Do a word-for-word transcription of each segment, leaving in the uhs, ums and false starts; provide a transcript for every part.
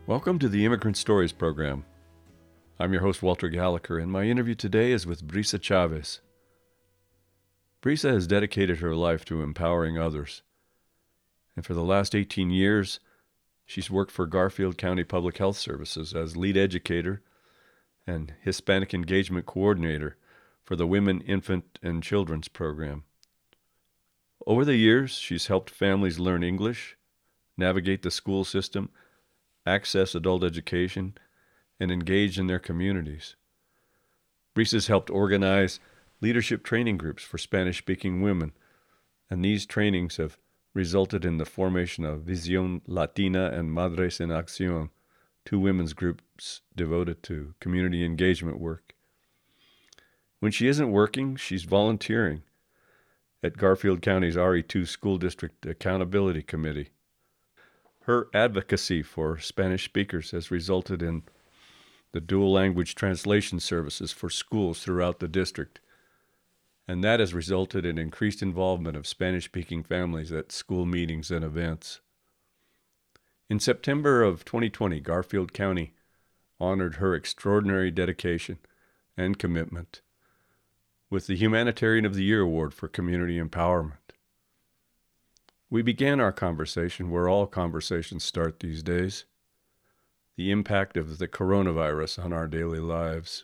Welcome to the Immigrant Stories program. I'm your host, Walter Gallagher, and my interview today is with Brisa Chavez. Brisa has dedicated her life to empowering others, and for the last eighteen years, she's worked for Garfield County Public Health Services as lead educator and Hispanic Engagement Coordinator for the Women, Infant, and Children's Program. Over the years, she's helped families learn English, navigate the school system, access adult education, and engage in their communities. Brisa's helped organize leadership training groups for Spanish-speaking women, and these trainings have resulted in the formation of Visión Latina and Madres en Acción, two women's groups devoted to community engagement work. When she isn't working, she's volunteering at Garfield County's R E two School District Accountability Committee. Her advocacy for Spanish speakers has resulted in the dual language translation services for schools throughout the district, and that has resulted in increased involvement of Spanish-speaking families at school meetings and events. In September of twenty twenty, Garfield County honored her extraordinary dedication and commitment with the Humanitarian of the Year Award for Community Empowerment. We began our conversation where all conversations start these days: the impact of the coronavirus on our daily lives.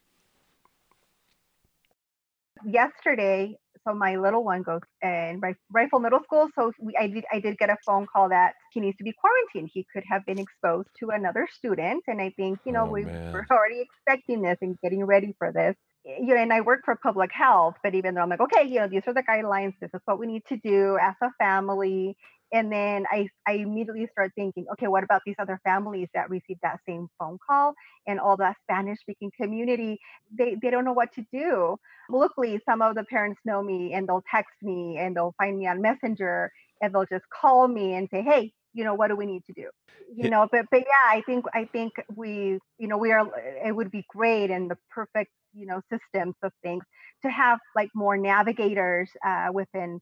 Yesterday, so my little one goes in Rifle Middle School, so we, I did I did get a phone call that he needs to be quarantined. He could have been exposed to another student, and I think, you know, Oh, we man. were already expecting this and getting ready for this. You know, and I work for public health, but even though I'm like, okay, you know, these are the guidelines, this is what we need to do as a family. And then I, I immediately start thinking, okay, what about these other families that received that same phone call and all that Spanish speaking community? They, they don't know what to do. Luckily, some of the parents know me and they'll text me and they'll find me on Messenger and they'll just call me and say, hey, you know, what do we need to do? You know, but, but yeah, I think, I think we, you know, we are, it would be great and the perfect, you know, systems of things to have like more navigators uh, within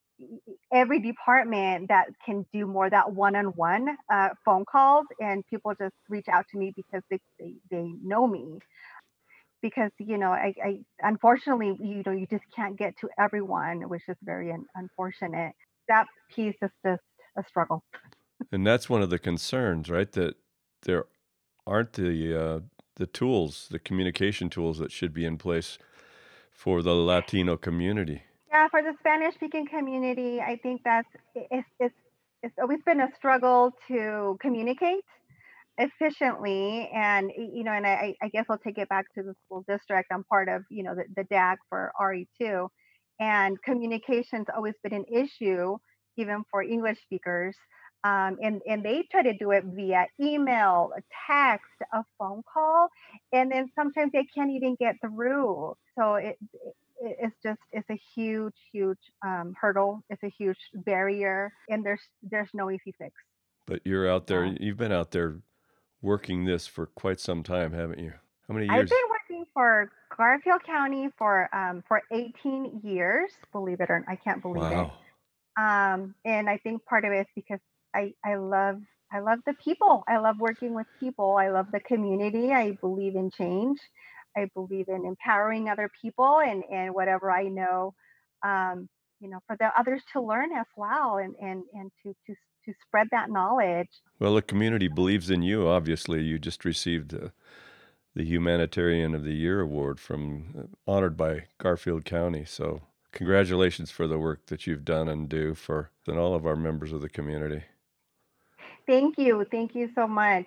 every department that can do more that one-on-one uh, phone calls, and people just reach out to me because they, they, they know me. Because, you know, I, I unfortunately, you know, you just can't get to everyone, which is very un- unfortunate. That piece is just a struggle. And that's one of the concerns, right? That there aren't the uh, the tools, the communication tools that should be in place for the Latino community. Yeah, for the Spanish-speaking community, I think that's it's, it's it's always been a struggle to communicate efficiently. And you know, and I, I guess I'll take it back to the school district. I'm part of, you know, the, the D A G for R E two, and communication's always been an issue, even for English speakers. Um, and and they try to do it via email, a text, a phone call, and then sometimes they can't even get through. So it, it it's just it's a huge huge um, hurdle. It's a huge barrier, and there's there's no easy fix. But you're out there, So you've been out there working this for quite some time, haven't you? How many I've years? been working for Garfield County for um, for eighteen years. Believe it or not, I can't believe it. Wow. Um, and I think part of it is because I I love I love the people. I love working with people. I love the community. I believe in change. I believe in empowering other people and and whatever I know, um, you know, for the others to learn as well, and and and to to to spread that knowledge. Well, the community believes in you, obviously. You just received uh, the Humanitarian of the Year Award from uh, honored by Garfield County. So congratulations for the work that you've done and do for and all of our members of the community. Thank you. Thank you so much.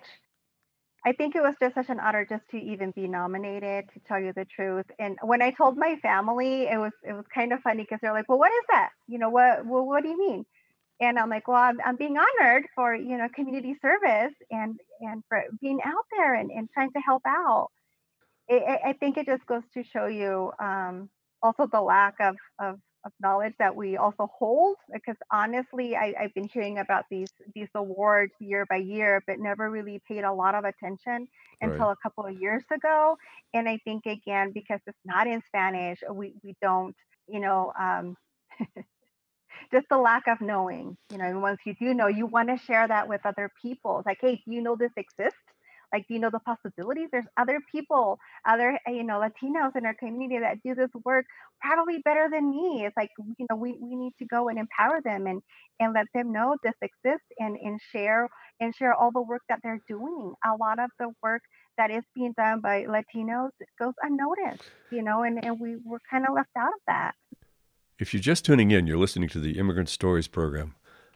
I think it was just such an honor just to even be nominated, to tell you the truth. And when I told my family, it was it was kind of funny because they're like, "Well, what is that? You know, what well, what do you mean?" And I'm like, "Well, I'm, I'm being honored for, you know, community service and and for being out there and, and trying to help out." It, I I think it just goes to show you um, also the lack of, of of knowledge that we also hold. Because honestly, I, I've been hearing about these these awards year by year, but never really paid a lot of attention Right. until a couple of years ago. And I think again because it's not in Spanish, we we don't, you know. Um, just the lack of knowing, you know, and once you do know, you want to share that with other people. It's like, hey, do you know this exists? Like, do you know the possibilities? There's other people, other, uh, you know, Latinos in our community that do this work probably better than me. It's like, you know, we, we need to go and empower them and, and let them know this exists and, and share and share all the work that they're doing. A lot of the work that is being done by Latinos goes unnoticed, you know, and, and we were kind of left out of that. If you're just tuning in, you're listening to the Immigrant Stories program.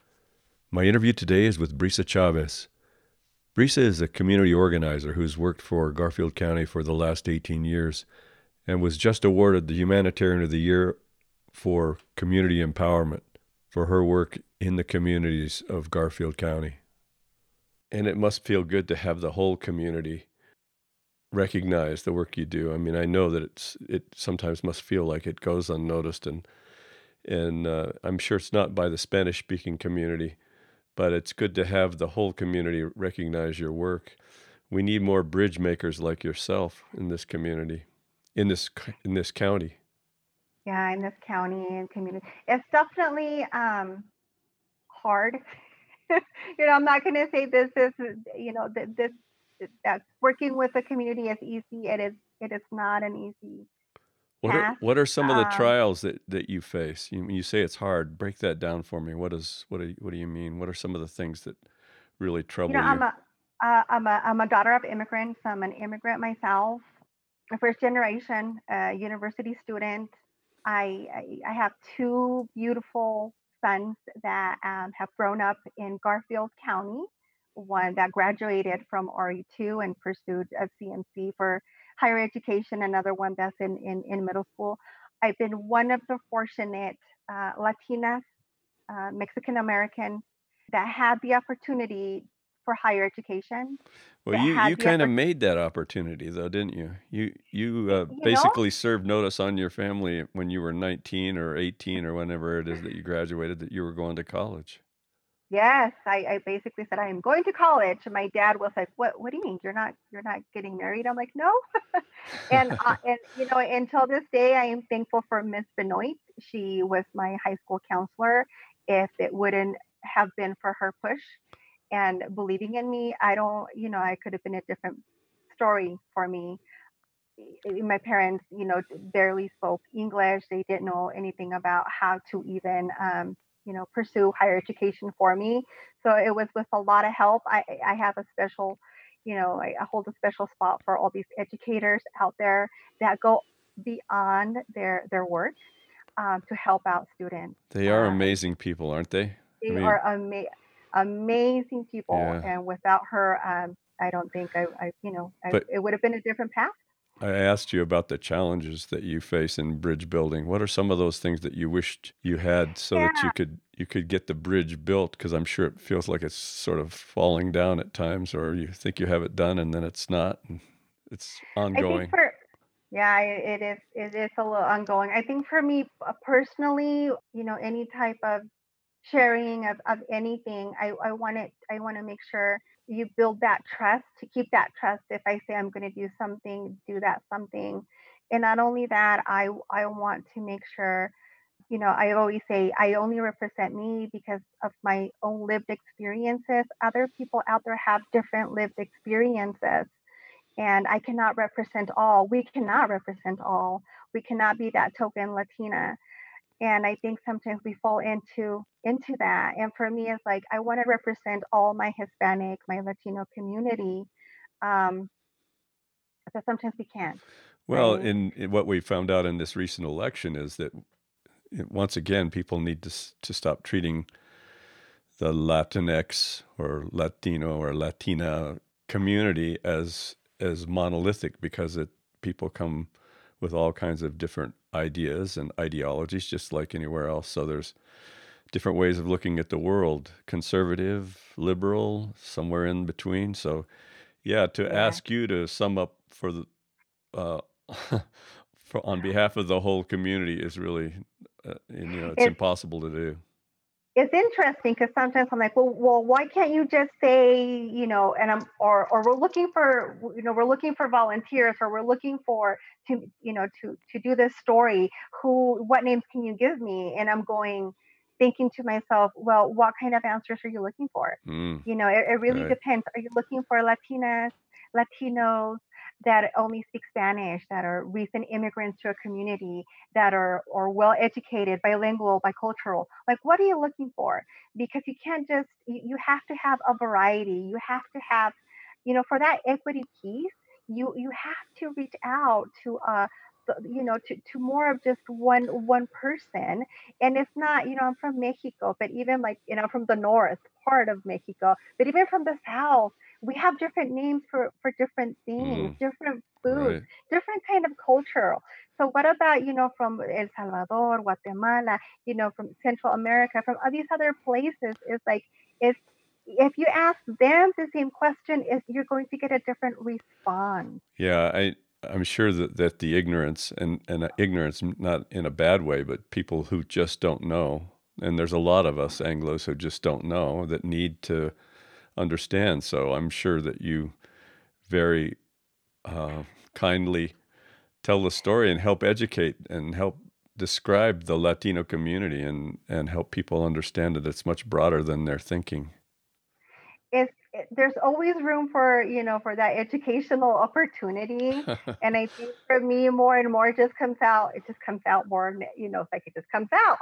My interview today is with Brisa Chavez. Brisa is a community organizer who's worked for Garfield County for the last eighteen years and was just awarded the Humanitarian of the Year for community empowerment for her work in the communities of Garfield County. And it must feel good to have the whole community recognize the work you do. I mean, I know that it's it sometimes must feel like it goes unnoticed, and and uh, I'm sure it's not by the Spanish-speaking community, but it's good to have the whole community recognize your work. We need more bridge makers like yourself in this community, in this in this county. Yeah, in this county and community, it's definitely um, hard. You know, I'm not going to say this is, you know, that this that working with the community is easy. It is. It is not an easy What are task. what are some of the Um, trials that, that you face? You, when you say it's hard, break that down for me. What is what do you, what do you mean? What are some of the things that really you know, trouble I'm you? a uh, I'm a I'm a daughter of immigrants. I'm an immigrant myself, a first generation uh, university student. I, I I have two beautiful sons that um, have grown up in Garfield County. One that graduated from R E two and pursued a C M C for higher education. Another one that's in in, in middle school. I've been one of the fortunate uh, Latinas, uh, Mexican American, that had the opportunity for higher education. Well, That you had you the kind of opportunity, made that opportunity, though, didn't you? You you uh, you know. basically served notice on your family when you were nineteen or eighteen or whenever it is that you graduated that you were going to college. Yes, I, I basically said I am going to college. And my dad was like, "What? What do you mean you're not you're not getting married?" I'm like, "No." And uh, and you know, until this day, I am thankful for Miss Benoit. She was my high school counselor. If it wouldn't have been for her push and believing in me, I don't, you know, I could have been a different story for me. I- My parents, you know, barely spoke English. They didn't know anything about how to even, um, you know, pursue higher education for me. So it was with a lot of help. I, I have a special, you know, I, I hold a special spot for all these educators out there that go beyond their their work um, to help out students. They are Uh, amazing people, aren't they? I they mean, are ama- amazing people, yeah. and without her, um, I don't think I, I you know, I, But it would have been a different path. I asked you about the challenges that you face in bridge building. What are some of those things that you wished you had so that Yeah. you could you could get the bridge built? Because I'm sure it feels like it's sort of falling down at times, or you think you have it done and then it's not. And it's I think ongoing. for yeah, it, it is it is a little ongoing. I think for me uh, personally, you know, any type of sharing of, of anything, I, I want it I want to make sure you build that trust to keep that trust. If I say I'm going to do something, do that something. And not only that, I I want to make sure, you know, I always say I only represent me because of my own lived experiences. Other people out there have different lived experiences and I cannot represent all. We cannot represent all. We cannot be that token Latina. And I think sometimes we fall into into that. And for me, it's like I want to represent all my Hispanic, my Latino community, um, but sometimes we can't, Well, right? in, in what we found out in this recent election is that eh, once again, people need to s- to stop treating the Latinx or Latino or Latina community as as monolithic, because it people come with all kinds of different ideas and ideologies, just like anywhere else. So there's different ways of looking at the world: conservative, liberal, somewhere in between. So yeah, to Yeah. ask you to sum up for the uh, for on behalf of the whole community is really, uh, and, you know, it's It's impossible to do. it's interesting because sometimes I'm like, well, well, why can't you just say, you know, and I'm, or, or we're looking for, you know, we're looking for volunteers, or we're looking for to, you know, to to do this story. Who, what names can you give me? And I'm going, thinking to myself, well, what kind of answers are you looking for? Mm, You know, it, it really right. depends. Are you looking for Latinas, Latinos that only speak Spanish, that are recent immigrants to a community, that are or well educated, bilingual, bicultural? Like, what are you looking for? Because you can't just you, you have to have a variety. You have to have, you know, for that equity piece, you you have to reach out to uh the- you know to, to more of just one one person. And it's not, you know, I'm from Mexico, but even like, you know, from the north part of Mexico, but even from the south, we have different names for for different things, Mm, different foods, right. different kind of culture. So what about, you know, from El Salvador, Guatemala, you know, from Central America, from all these other places? It's like, if if you ask them the same question, is you're going to get a different response. Yeah, I I'm sure that, that the ignorance and and ignorance not in a bad way, but people who just don't know, and there's a lot of us Anglos who just don't know that need to understand. So I'm sure that you very uh, kindly tell the story and help educate and help describe the Latino community and and help people understand that it's much broader than they're thinking. It's it, there's always room for, you know, for that educational opportunity. And I think for me, more and more, it just comes out it just comes out more, you know, it's like it just comes out.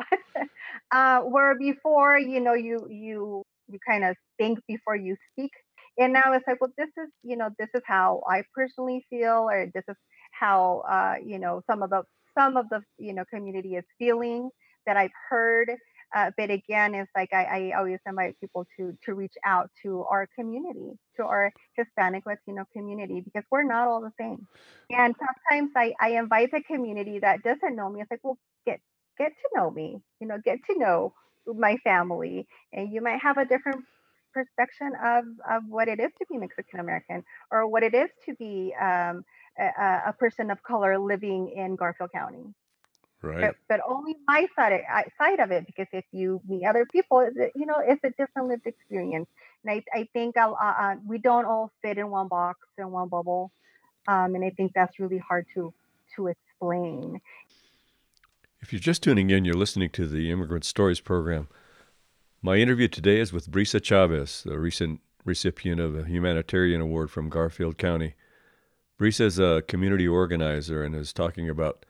Uh where before, you know, you you you kind of think before you speak, and now it's like, well, this is, you know, this is how I personally feel, or this is how, uh you know, some of the some of the, you know, community is feeling, that I've heard. Uh, but again, it's like, I, I always invite people to to reach out to our community, to our Hispanic Latino community, because we're not all the same. And sometimes I, I invite the community that doesn't know me. It's like, well, get get to know me, you know, get to know my family, and you might have a different perspective of of what it is to be Mexican American, or what it is to be, um, a, a a person of color living in Garfield County. Right. But but only my side of, I- side of it, because if you meet other people, it- you know, it's a different lived experience. And I, I think, uh, uh, we don't all fit in one box, in one bubble. Um, and I think that's really hard to to explain. If you're just tuning in, you're listening to the Immigrant Stories program. My interview today is with Brisa Chavez, a recent recipient of a humanitarian award from Garfield County. Brisa is a community organizer and is talking about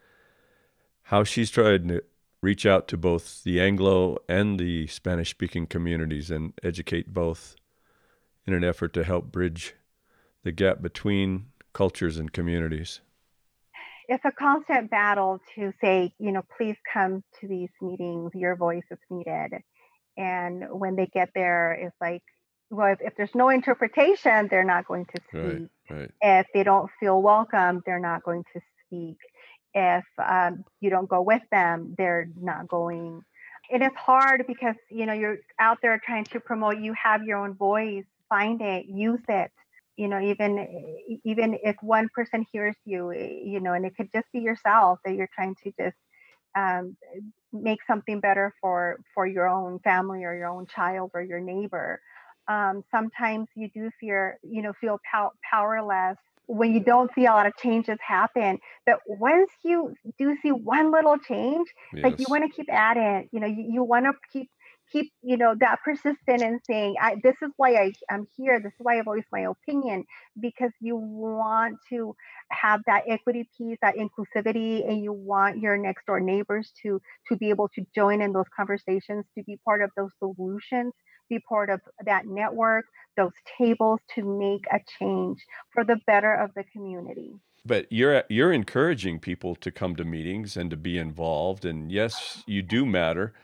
how she's tried to reach out to both the Anglo and the Spanish speaking communities and educate both in an effort to help bridge the gap between cultures and communities. It's a constant battle to say, you know, please come to these meetings. Your voice is needed. And when they get there, it's like, well, if, if there's no interpretation, they're not going to Right, speak. right. If they don't feel welcome, they're not going to speak. If, um, you don't go with them, they're not going. It is hard because, you know, you're out there trying to promote. You have your own voice. Find it, use it. You know, even even if one person hears you, you know, and it could just be yourself, that you're trying to just, um, make something better for for your own family, or your own child, or your neighbor. Um, sometimes you do fear, you know, feel pow- powerless when you don't see a lot of changes happen. But once you do see one little change, like, you Yes. want to keep at it. You know, you, you want to keep keep, you know, that persistent and saying, I, this is why I, I'm here. This is why I voice my opinion, because you want to have that equity piece, that inclusivity, and you want your next door neighbors to to be able to join in those conversations, to be part of those solutions, be part of that network, those tables, to make a change for the better of the community. But you're you're encouraging people to come to meetings and to be involved, and yes, you do matter.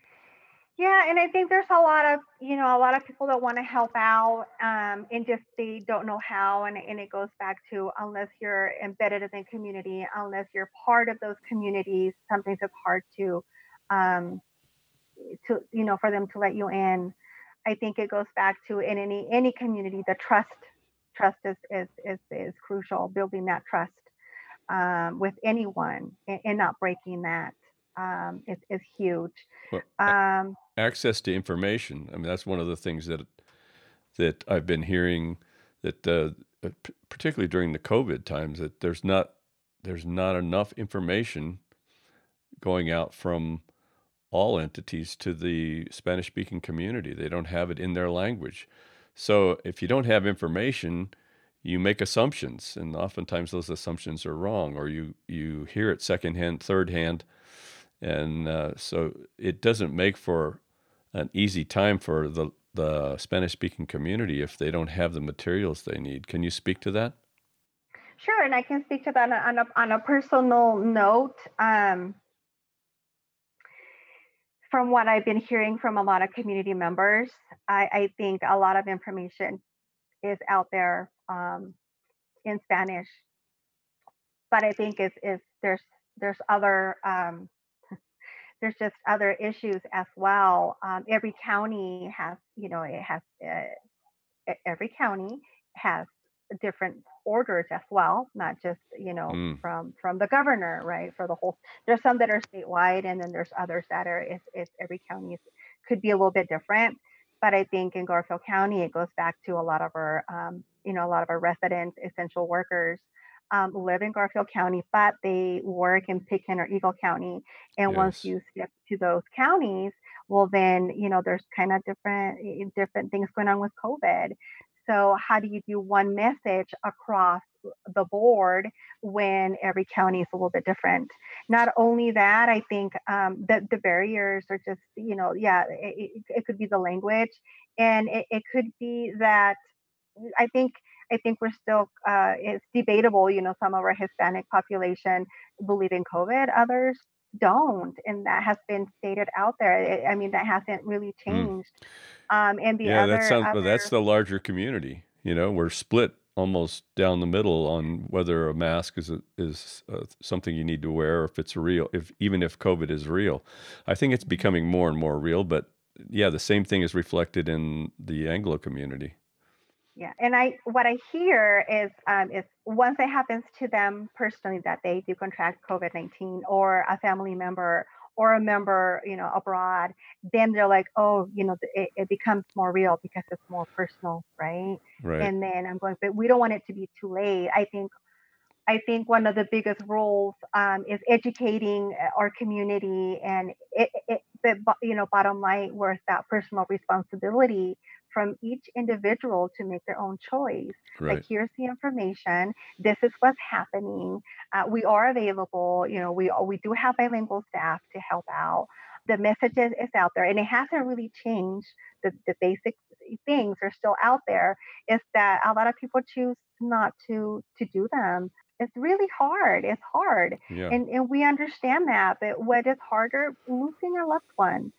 Yeah, and I think there's a lot of, you know, a lot of people that want to help out, um, and just they don't know how. And, and it goes back to, unless you're embedded in the community, unless you're part of those communities, sometimes it's hard to, um, to, you know, for them to let you in. I think it goes back to, in any any community, the trust trust is is is, is crucial. Building that trust, um, with anyone, and, and not breaking that, um, is is huge. Well, a- Um, access to information. I mean, that's one of the things that that I've been hearing that uh, uh, p- particularly during the COVID times that there's not there's not enough information going out from all entities to the Spanish-speaking community. They don't have it in their language. So if you don't have information, you make assumptions, and oftentimes those assumptions are wrong, or you, you hear it secondhand, third hand, and uh, so it doesn't make for an easy time for the, the Spanish-speaking community if they don't have the materials they need. Can you speak to that? Sure, and I can speak to that on a, on a personal note. Um, from what I've been hearing from a lot of community members, I, I think a lot of information is out there um, in Spanish, but I think is is there's there's other um, there's just other issues as well. Um, every county has, you know, it has uh, e- every county has different orders as well, not just, you know, Mm, from from the governor, right? For the whole, there's some that are statewide, and then there's others that are, if, if every county is, could be a little bit different. But I think in Garfield County, it goes back to a lot of our, um, you know, a lot of our residents, essential workers. Um, live in Garfield County, but they work in Pitkin or Eagle County. And once yes. you step to those counties, well, then, you know, there's kind of different different things going on with COVID. So how do you do one message across the board when every county is a little bit different? Not only that, I think um, the the barriers are just, you know, yeah, it, it, it could be the language, and it, it could be that I think I think we're still uh, it's debatable. You know, some of our Hispanic population believe in COVID, others don't, and that has been stated out there. I I mean, that hasn't really Mm. changed. Um, and the Yeah, that other sounds, well, that's other the larger community. You know, we're split almost down the middle on whether a mask is a, is uh, something you need to wear, or if it's real, if even if COVID is real. I think it's becoming more and more real, but yeah, the same thing is reflected in the Anglo community. Yeah, and I what I hear is um, is once it happens to them personally that they do contract COVID nineteen, or a family member or a member, you know, abroad, then they're like, oh, you know, it, it becomes more real because it's more personal, right? Right. And then I'm going, but we don't want it to be too late. I think I think one of the biggest roles um, is educating uh, our community, and it, it, the bo- you know, bottom line, where it's that personal responsibility from each individual to make their own choice. Like, Right. here's the information. This is what's happening. Uh, we are available. You know, we we do have bilingual staff to help out. The message is, is out there, and it hasn't really changed. The the basic things are still out there. Is that a lot of people choose not to to do them. It's really hard. It's hard. Yeah. And and we understand that. But what is harder? Losing a loved one.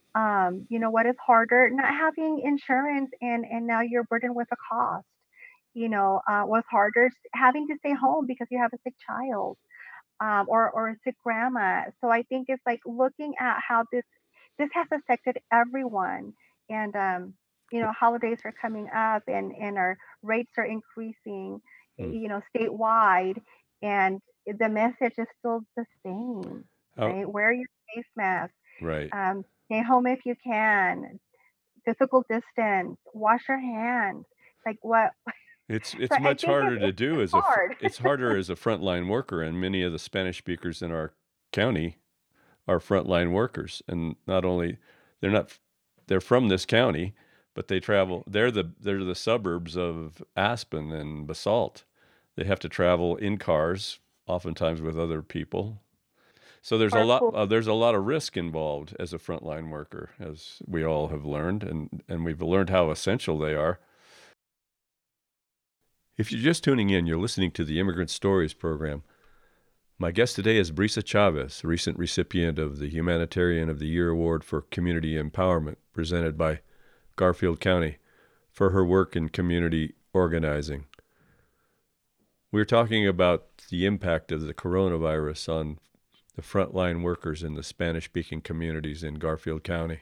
Um, you know, what is harder? Not having insurance, and and now you're burdened with a cost. You know, uh, what's harder? Having to stay home because you have a sick child, um, or or a sick grandma. So I think it's like looking at how this this has affected everyone. And um, you know, holidays are coming up, and and our rates are increasing, Mm. you know, statewide, and the message is still the same, Oh, right? Wear your face mask, right. um, stay home if you can, physical distance, wash your hands. Like what? It's So it's I much think it, harder to it's do it's as a fr- hard. it's harder as a frontline worker, and many of the Spanish speakers in our county are frontline workers, and not only they're not they're from this county, but they travel. They're the they're the suburbs of Aspen and Basalt. They have to travel in cars, oftentimes with other people. So there's a Or lot cool. uh, there's a lot of risk involved as a frontline worker, as we all have learned, and and we've learned how essential they are. If you're just tuning in, you're listening to the Immigrant Stories program. My guest today is Brisa Chavez, recent recipient of the Humanitarian of the Year Award for Community Empowerment, presented by Garfield County, for her work in community organizing. We're talking about the impact of the coronavirus on the frontline workers in the Spanish-speaking communities in Garfield County.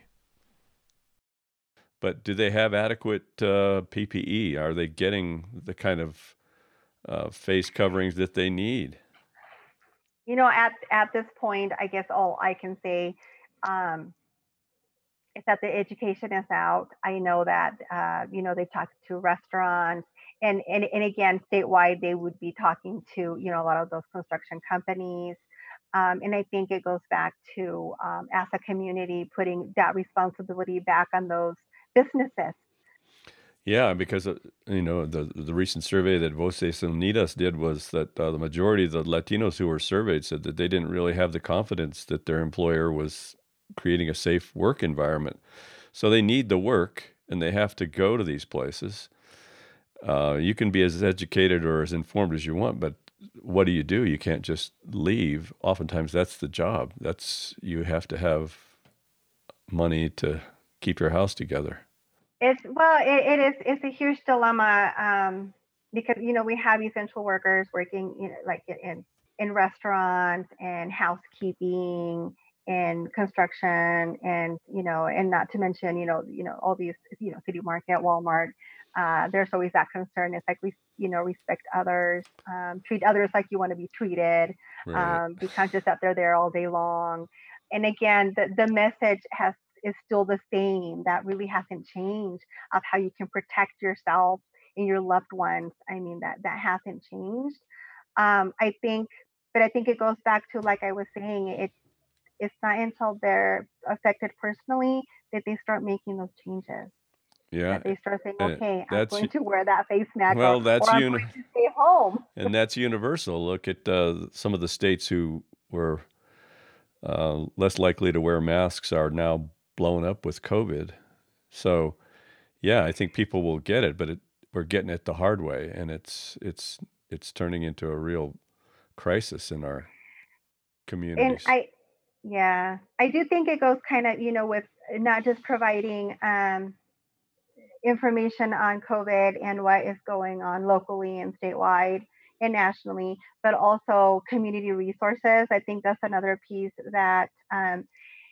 But do they have adequate uh, P P E? Are they getting the kind of uh, face coverings that they need? You know, at at this point, I guess all I can say um, is that the education is out. I know that uh, you know, they talked to restaurants, and, and and again, statewide, they would be talking to, you know, a lot of those construction companies. Um, and I think it goes back to, um, as a community, putting that responsibility back on those businesses. Yeah, because, uh, you know, the the recent survey that Voces Unidas did was that uh, the majority of the Latinos who were surveyed said that they didn't really have the confidence that their employer was creating a safe work environment. So they need the work and they have to go to these places. Uh, you can be as educated or as informed as you want, but what do you do? You can't just leave. Oftentimes that's the job. That's you have to have money to keep your house together. It's well, it, it is. It's a huge dilemma, um, because you know we have essential workers working, you know, like in in restaurants and housekeeping and construction, and you know, and not to mention, you know, you know, all these, you know, City Market, Walmart. Uh, there's always that concern. It's like we, you know, respect others, um, treat others like you want to be treated, Right. um, be conscious that they're there all day long. And again, the the message has is still the same. That really hasn't changed, of how you can protect yourself and your loved ones. I mean, that that hasn't changed. Um, I think, but I think it goes back to, like I was saying, it's it's not until they're affected personally that they start making those changes. Yeah. That they start saying, Uh, okay, I'm that's going to wear that face mask, or well, or that's I'm uni- going to stay home. and that's universal. Look at uh, some of the states who were uh, less likely to wear masks are now blown up with COVID. So, yeah, I think people will get it, but it, we're getting it the hard way, and it's it's it's turning into a real crisis in our And communities. I, yeah, I do think it goes kind of, you know, with not just providing, um, information on COVID and what is going on locally and statewide and nationally, but also community resources. I think that's another piece that, um,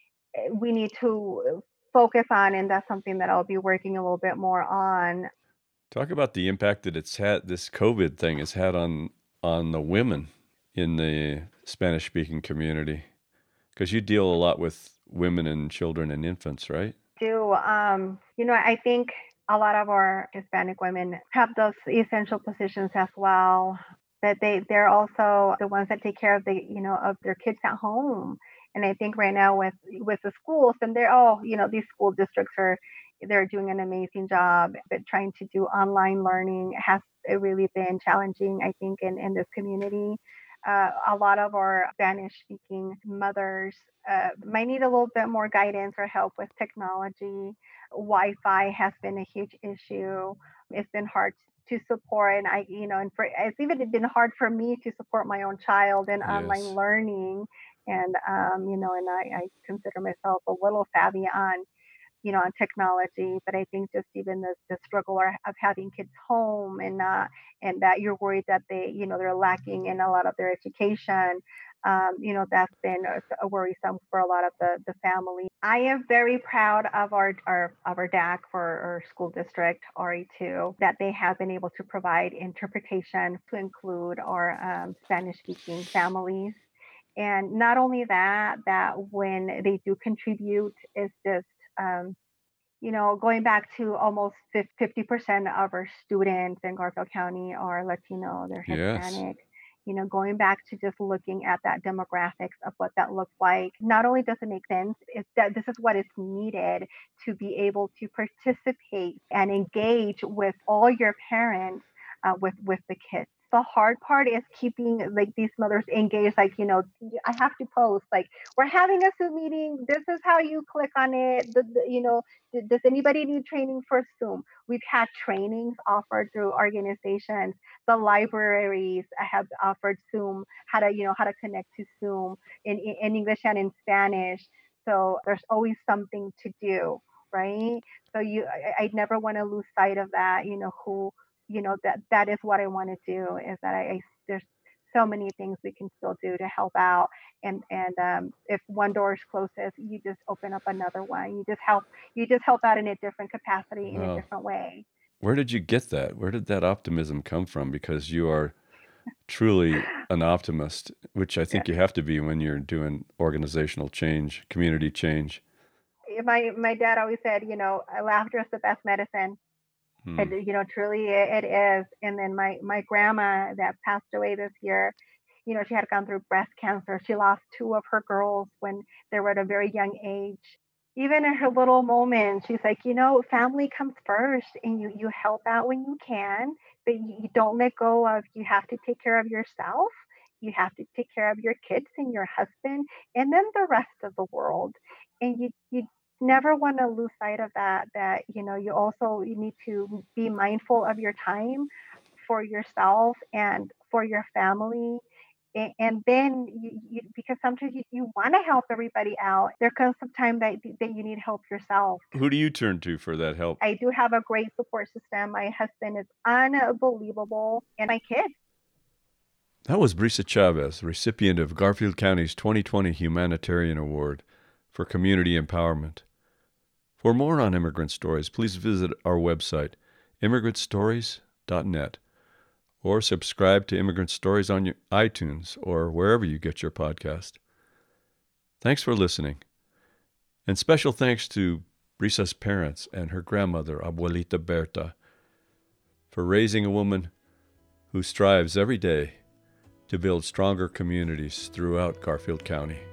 we need to focus on, and that's something that I'll be working a little bit more on. Talk about the impact that it's had, this COVID thing has had on on the women in the Spanish speaking community, because you deal a lot with women and children and infants, right? Do um, you know, I think a lot of our Hispanic women have those essential positions as well. That they they're also the ones that take care of the, you know, of their kids at home. And I think right now with with the schools, and they're all, you know, these school districts are, they're doing an amazing job, but trying to do online learning has really been challenging, I think, in in this community. Uh, a lot of our Spanish speaking mothers uh, might need a little bit more guidance or help with technology. Wi-Fi has been a huge issue. It's been hard to support, and I, you know, and for it's even been hard for me to support my own child in online Yes. learning. And um, you know, and I, I consider myself a little savvy on, you know, on technology, but I think just even the, the struggle of having kids home, and not, and that you're worried that they, you know, they're lacking in a lot of their education. Um, you know, that's been a, a worrisome for a lot of the, the family. I am very proud of our, our of our D A C for our school district, R E two, that they have been able to provide interpretation to include our um, Spanish speaking families. And not only that, that when they do contribute, it's just, um, you know, going back to almost fifty percent of our students in Garfield County are Latino, they're Yes. Hispanic. You know, going back to just looking at that demographics of what that looks like, not only does it make sense, it's that this is what is needed to be able to participate and engage with all your parents, uh, with with the kids. The hard part is keeping like these mothers engaged. Like, you know, I have to post like, we're having a Zoom meeting. This is how you click on it. The, the, you know, does anybody need training for Zoom? We've had trainings offered through organizations. The libraries have offered Zoom, how to, you know, how to connect to Zoom in, in English and in Spanish. So there's always something to do, right? So you, I, I never want to lose sight of that. You know, who, you know, that that is what I want to do. Is that I, I there's so many things we can still do to help out. And and um, if one door is closes, you just open up another one. You just help you just help out in a different capacity, in a Wow. different way. Where did you get that? Where did that optimism come from? Because you are truly an optimist, which I Yeah. think you have to be when you're doing organizational change, community change. My my dad always said, you know, laughter is the best medicine. Hmm. And you know, truly it, it is. And then my my grandma that passed away this year, You know, she had gone through breast cancer. She lost two of her girls when they were at a very young age. Even in her little moments, she's like, you know, family comes first, and you you help out when you can, but you, you don't let go of, you have to take care of yourself. You have to take care of your kids and your husband, and then the rest of the world. And you you never want to lose sight of that. That you know, you also you need to be mindful of your time for yourself and for your family. A- And then, you, you, because sometimes you, you want to help everybody out, there comes some time that, that you need help yourself. Who do you turn to for that help? I do have a great support system. My husband is unbelievable, and my kids. That was Brisa Chavez, recipient of Garfield County's twenty twenty Humanitarian Award for Community Empowerment. For more on Immigrant Stories, please visit our website, immigrant stories dot net, or subscribe to Immigrant Stories on your iTunes or wherever you get your podcast. Thanks for listening. And special thanks to Brisa's parents and her grandmother, Abuelita Berta, for raising a woman who strives every day to build stronger communities throughout Garfield County.